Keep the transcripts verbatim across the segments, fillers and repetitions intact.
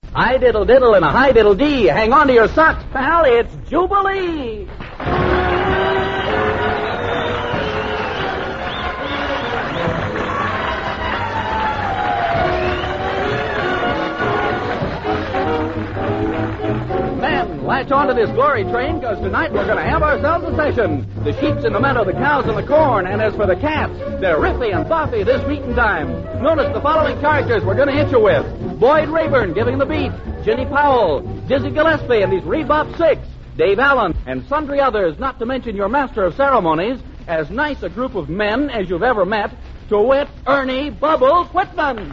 High diddle diddle and a high diddle dee. Hang on to your socks, pal. It's Jubilee. Men, latch onto this glory train, because tonight we're going to have ourselves a session. The sheep's in the meadow, the cow's in the corn, and as for the cats, they're riffy and boffy this meeting time. Notice the following characters we're going to hit you with. Boyd Rayburn giving the beat, Ginny Powell, Dizzy Gillespie and these Rebop Six, Dave Allen, and sundry others, not to mention your master of ceremonies, as nice a group of men as you've ever met, to wit, Ernie Bubbles Whitman.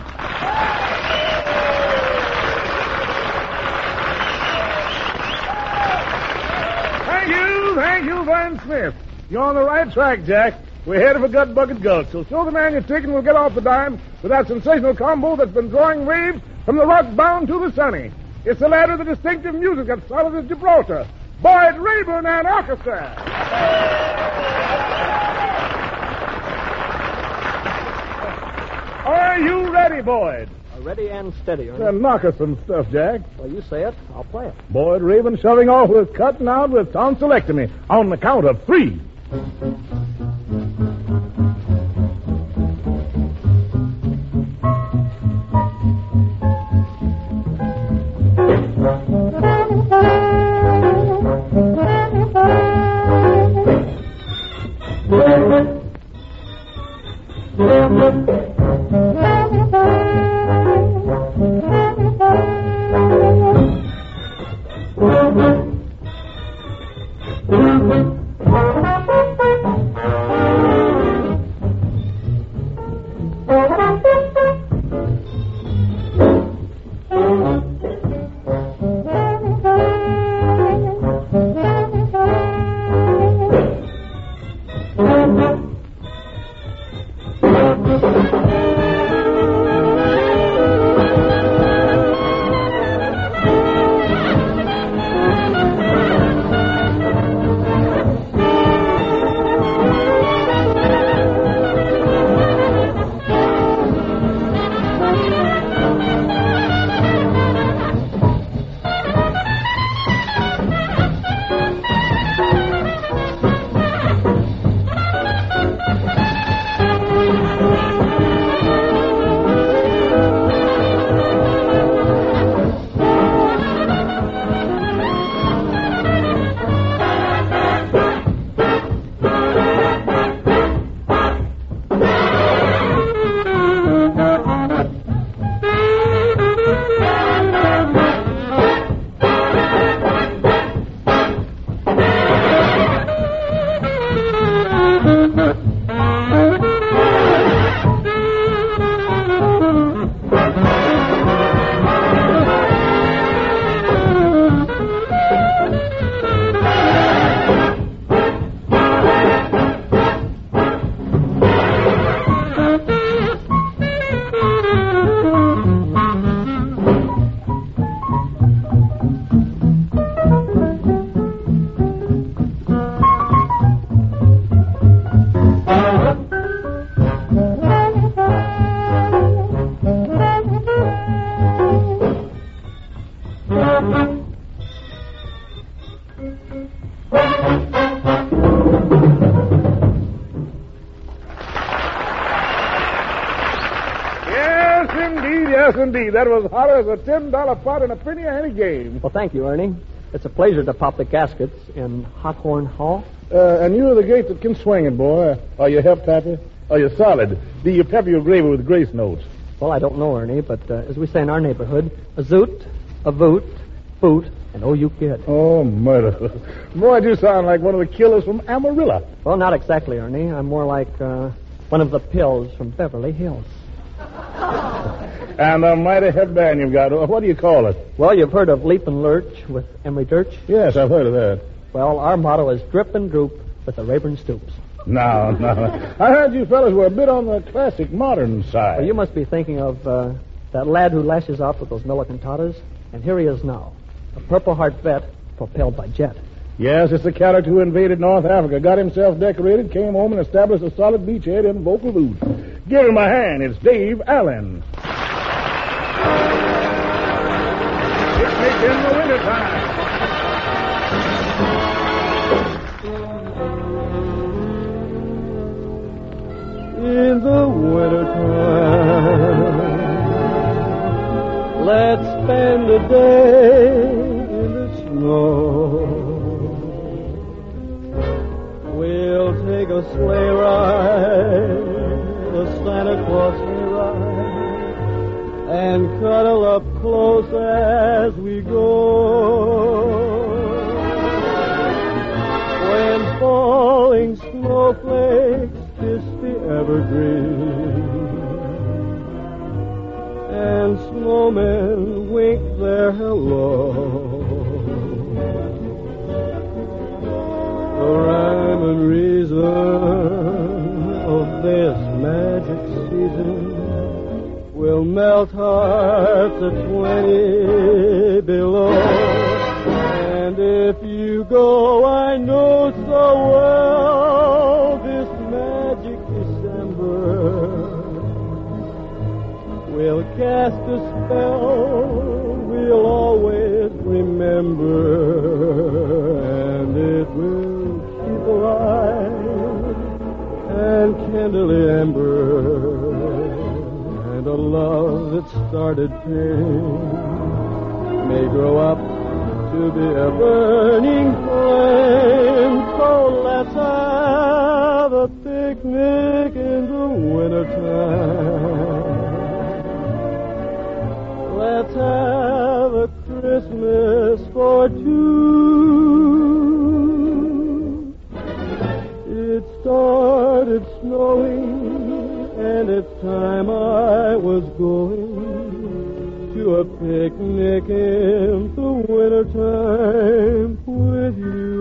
Thank you, thank you, Van Smith. You're on the right track, Jack. We're headed for Gut Bucket Gulch, so show the man your ticket and we'll get off the dime with that sensational combo that's been drawing waves from the rock bound to the sunny. It's the lad of the distinctive music that solid as Gibraltar, Boyd Rayburn and Orchestra. Are you ready, Boyd? Ready and steady, Ernie. Then knock us some stuff, Jack. Well, you say it, I'll play it. Boyd Rayburn shoving off with cutting out with tonsillectomy on the count of three. Indeed, that was hotter as a ten dollar pot in a penny a any game. Well, thank you, Ernie. It's a pleasure to pop the gaskets in Hawthorne Hall. Uh, and you're the gate that can swing it, boy. Are you hep happy? Are you solid? Do you pepper your gravy with grace notes? Well, I don't know, Ernie, but uh, as we say in our neighborhood, a zoot, a voot, boot, and oh, you kid. Oh, murder. Boy, you sound like one of the killers from Amarillo. Well, not exactly, Ernie. I'm more like uh, one of the pills from Beverly Hills. And a mighty head band you've got. What do you call it? Well, you've heard of Leap and Lurch with Emery Dirch? Yes, I've heard of that. Well, our motto is Drip and Droop with the Rayburn Stoops. No, no. I heard you fellas were a bit on the classic modern side. Well, you must be thinking of uh, that lad who lashes out with those Milliken Tatas. And here he is now, a Purple Heart vet propelled by jet. Yes, it's the character who invaded North Africa, got himself decorated, came home and established a solid beachhead in vocal booth. Give him a hand. It's Dave Allen. winter time. In the winter time, let's spend a day in the snow. We'll take a sleigh ride, a Santa Claus sleigh ride, and cuddle up close as we go. When falling snowflakes kiss the evergreen, and snowmen wink their hello, the rhyme and reason of this magic season will melt hearts at twenty below. And if you go, I know so well this magic December will cast a spell we'll always remember, and it will keep alive and kindle the ember, and a love that started pain may grow up to be a burning flame. So let's have a picnic in the wintertime. Let's have a Christmas for two. It started snowing, and it's time I was going to a picnic in the wintertime with you.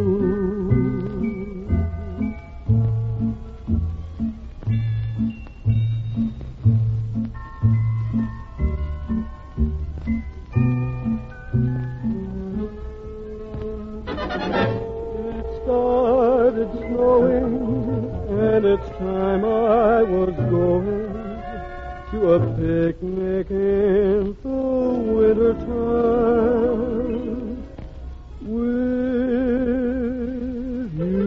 It started snowing, and it's time I was going to a picnic in the wintertime with you.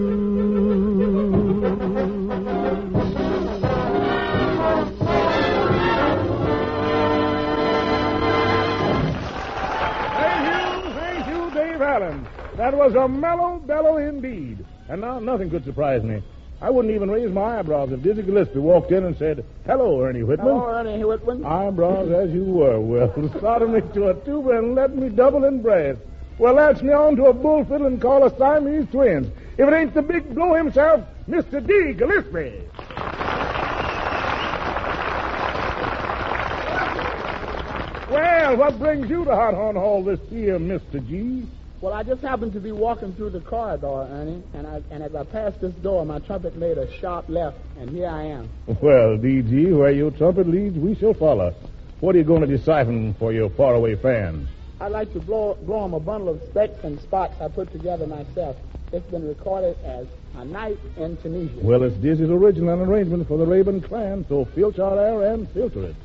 Thank you, thank you, Dave Allen. That was a mellow bellow indeed. And now nothing could surprise me. I wouldn't even raise my eyebrows if Dizzy Gillespie walked in and said, "Hello, Ernie Whitman." Hello, Ernie Whitman. Eyebrows as you were. Well, solder me to a tuba and let me double in brass. Well, latch me on to a bull fiddle and call us Siamese twins. If it ain't the big blow himself, Mister D. Gillespie. Well, what brings you to Hot Horn Hall this year, Mister G? Well, I just happened to be walking through the corridor, Ernie, and I, and as I passed this door, my trumpet made a sharp left, and here I am. Well, D G, where your trumpet leads, we shall follow. What are you going to decipher for your faraway fans? I'd like to blow, blow them a bundle of specks and spots I put together myself. It's been recorded as A Night in Tunisia. Well, it's Dizzy's original arrangement for the Raven Clan, so filch our air and filter it.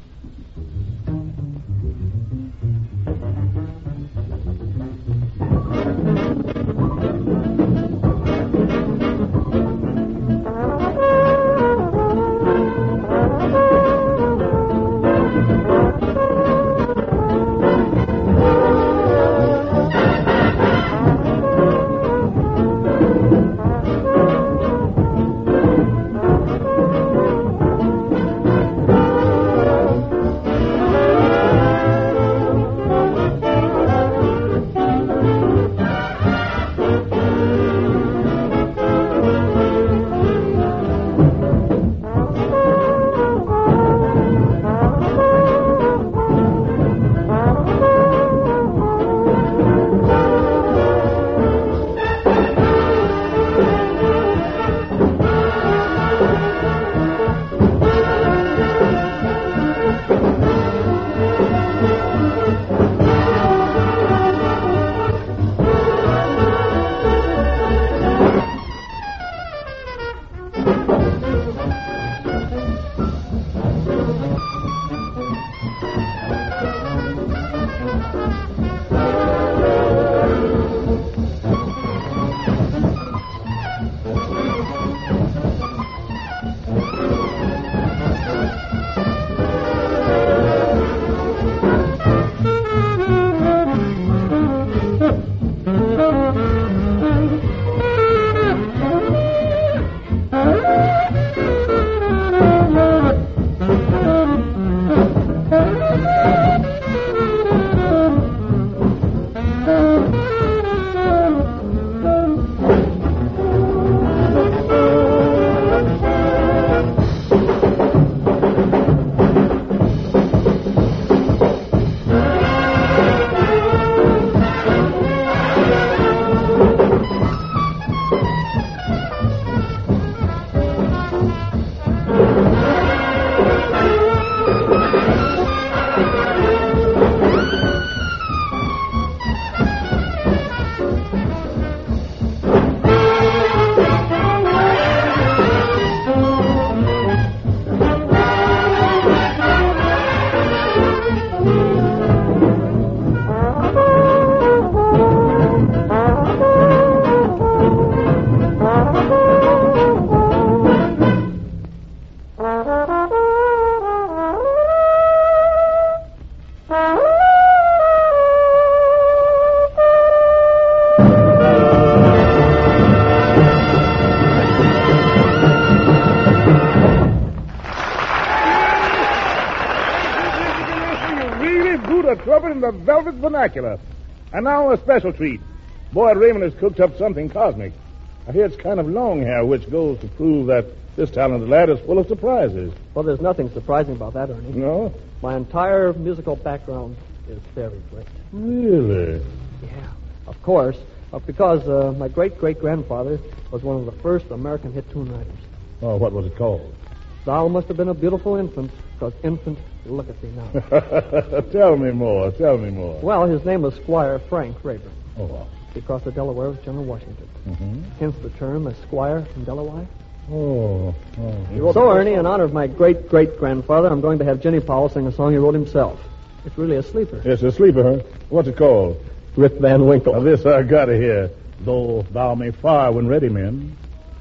flute, a trumpet, and the velvet vernacular. And now a special treat. Boy Raymond has cooked up something cosmic. I hear it's kind of long hair, which goes to prove that this talented lad is full of surprises. Well, there's nothing surprising about that, Ernie. No? My entire musical background is very great. Really? Yeah. Of course, uh, because uh, my great-great-grandfather was one of the first American hit tune writers. Oh, what was it called? Thou must have been a beautiful infant, because infant, look at me now. Tell me more, tell me more. Well, his name was Squire Frank Rayburn. Oh, wow. Because the Delaware was General Washington. Mm-hmm. Hence the term Esquire from Delaware. Oh, oh. So, Ernie, in honor of my great-great-grandfather, I'm going to have Jenny Powell sing a song he wrote himself. It's really a sleeper. It's a sleeper, huh? What's it called? Rip Van Winkle. Now, this I gotta hear. Though thou may fire when ready, men.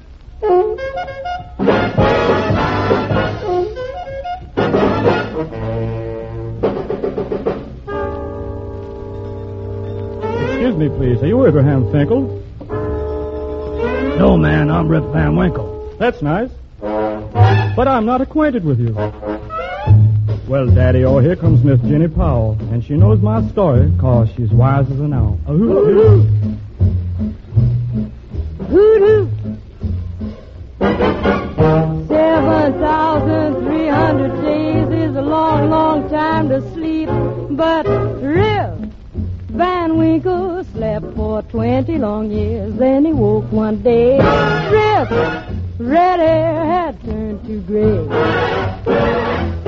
Excuse me, please. Are you Abraham Finkel? No, man. I'm Rip Van Winkle. That's nice. But I'm not acquainted with you. Well, Daddy, oh, here comes Miss Jenny Powell, and she knows my story because she's wise as an owl. Uh, hoo, hoo. Hoot-hoo. Seven thousand three hundred days is a long, long time to sleep. But Rip Van Winkle slept for twenty long years. Then he woke one day. Rip, red hair had turned to gray.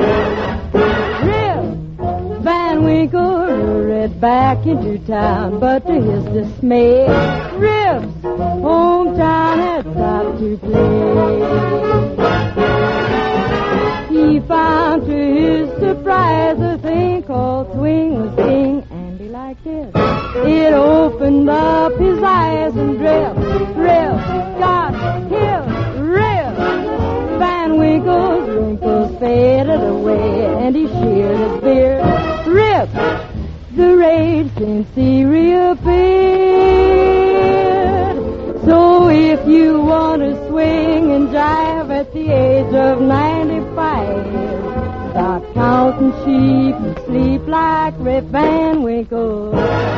Van Winkle ran back into town, but to his dismay, Rip's hometown had stopped to play. He found to his surprise a thing called swing was king, and he liked it. It opened up his eyes and Rip, Rip, got him, Rip. Van Winkle's wrinkles faded away, and he sheared his beard. Rip, the rage since he reappeared. So if you want to swing and jive at the age of ninety-five, start counting sheep and sleep like Rip Van Winkle.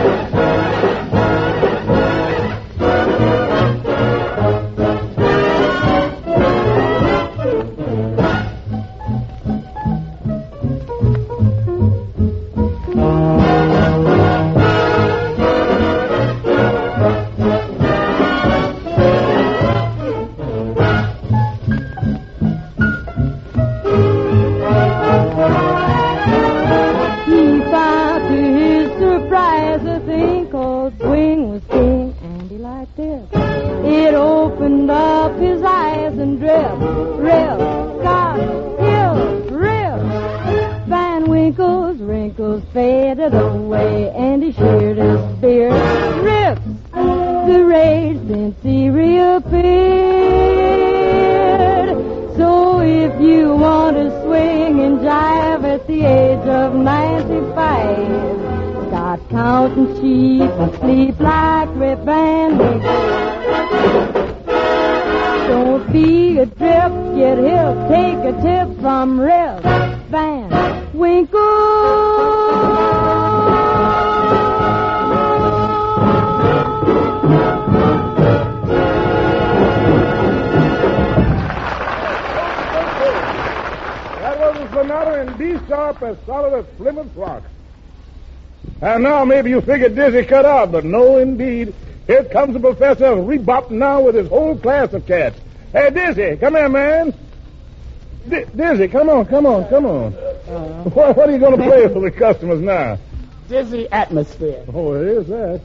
Faded away, and he sheared his beard. Rip, the rage since he reappeared. So if you want to swing and jive at the age of ninety-five, start counting sheep and sleep like Rip Van Winkle. Don't be a drip, get hip, take a tip from Rip Van Winkle. Sonata in D sharp as solid as Plymouth Rock. And now maybe you figured Dizzy cut out, but no, indeed. Here comes the professor rebop now with his whole class of cats. Hey, Dizzy, come here, man. D- Dizzy, come on, come on, come on. Uh, what, what are you going to play for the customers now? Dizzy Atmosphere. Oh, it is that.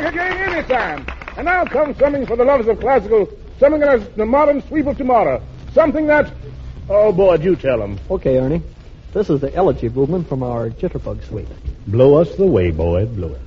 like a gang anytime. And now comes something for the lovers of classical, something that's the modern sweep of tomorrow. Something that... Oh, boy, you tell them. Okay, Ernie. This is the elegy movement from our Jitterbug suite. Blow us the way, boy. Blow it.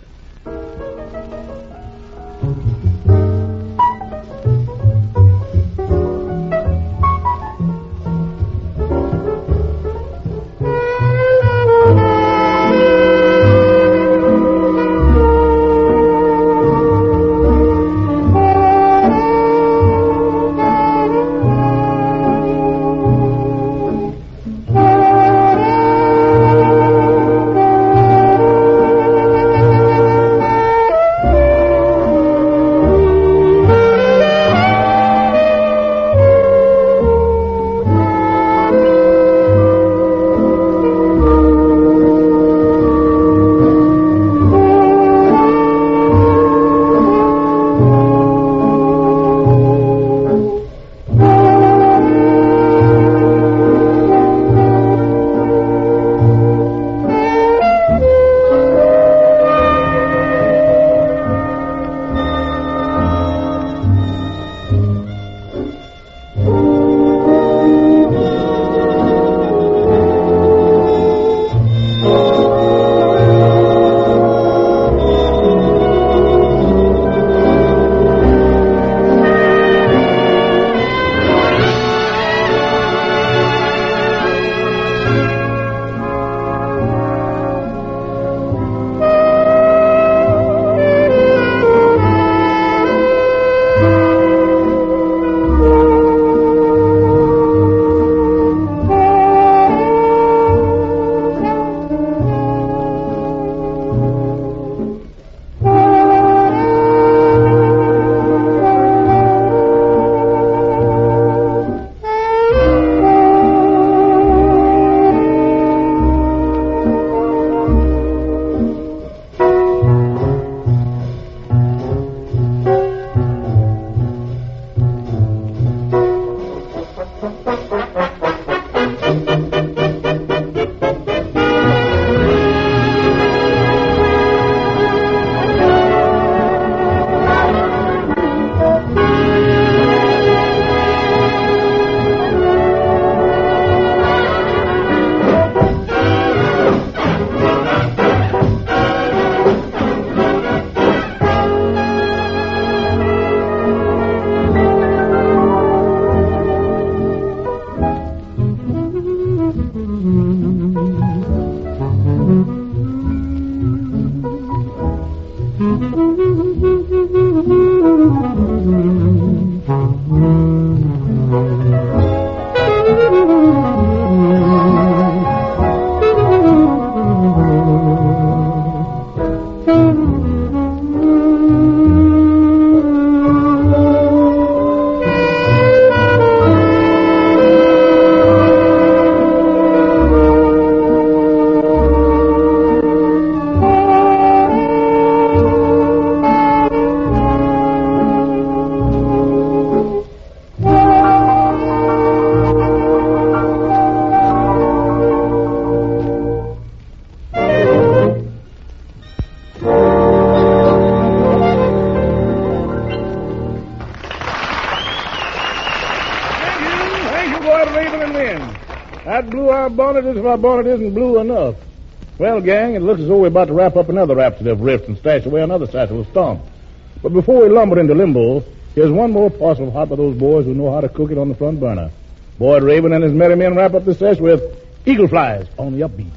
That blue-eye bonnet is if our bonnet isn't blue enough. Well, gang, it looks as though we're about to wrap up another Rhapsody of Rift and stash away another satchel of stomp. But before we lumber into limbo, here's one more parcel of hot by those boys who know how to cook it on the front burner. Boyd Raven and his merry men wrap up the sesh with Eagle Flies on the upbeat.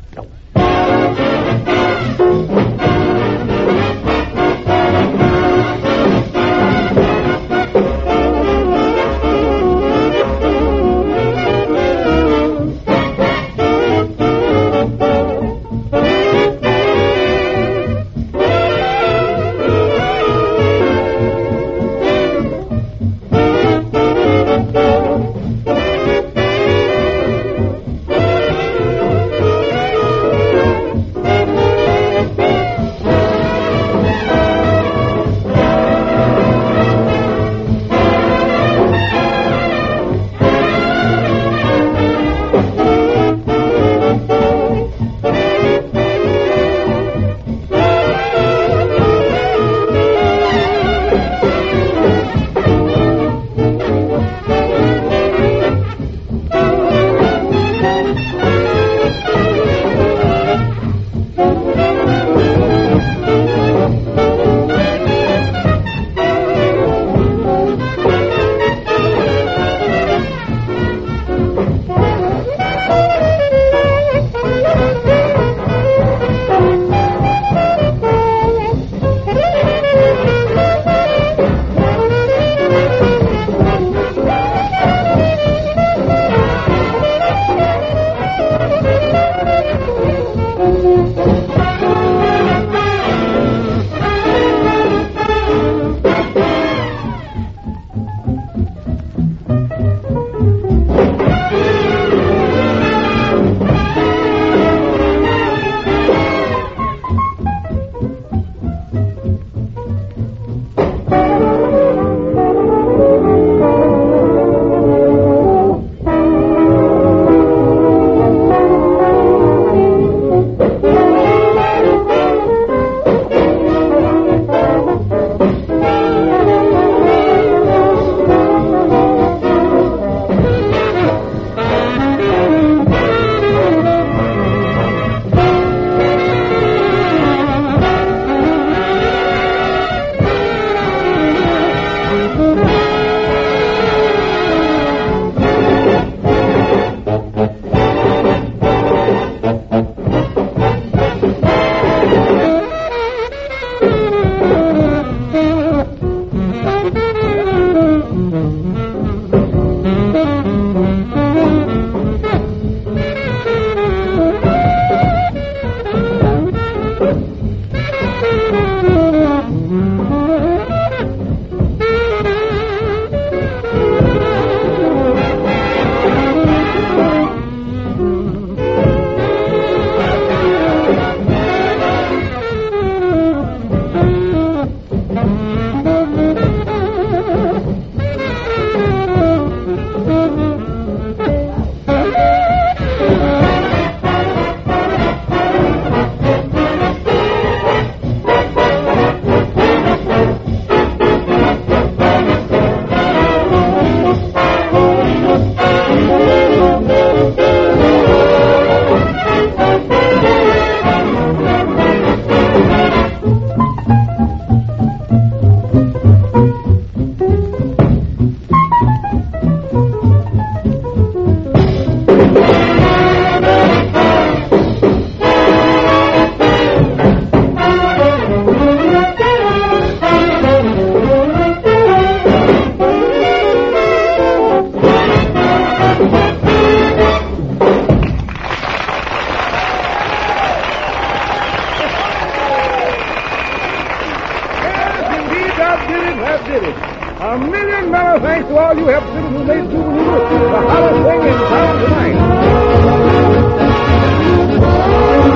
that did it, that did it. A million dollar thanks to all you help citizens who made Jubilee the hottest thing in town tonight.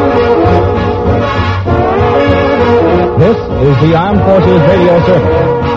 This is the Armed Forces Radio Service.